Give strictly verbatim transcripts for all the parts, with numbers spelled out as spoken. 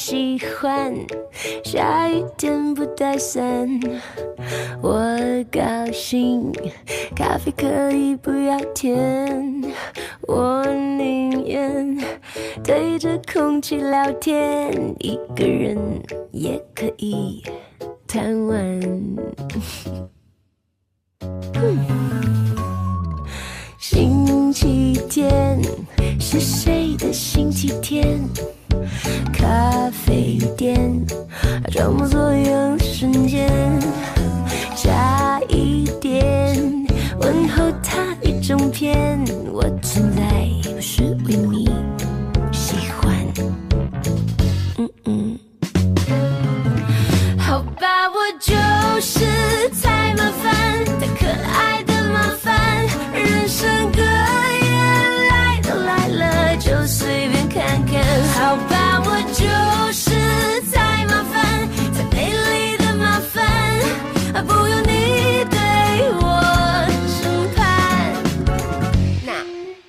喜欢，下雨天不带伞，我高兴，咖啡可以不要甜，我宁愿对着空气聊天，一个人也可以贪玩。星期天是谁的星期天？咖啡店装模作样瞬间，下一点问候他一整片，我存在不是为你喜欢。嗯嗯，好吧，我就是太麻烦，太可爱的麻烦，人生格言来都来了，就随便看看。好吧，我就是太麻烦，太美丽的麻烦，不用你对我审判。那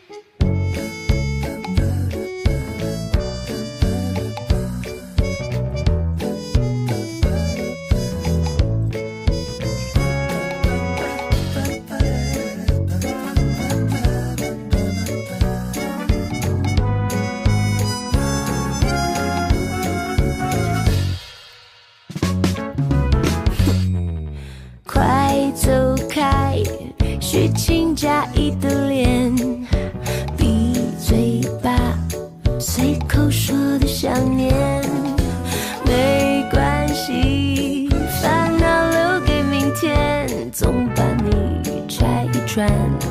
快走开，虚情假意的脸，闭嘴吧，随口说的想念，没关系，烦恼留给明天，总把你拆一穿，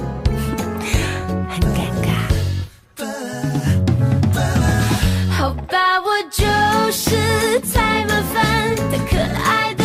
很尴尬。好吧，我就是太麻烦，太可爱的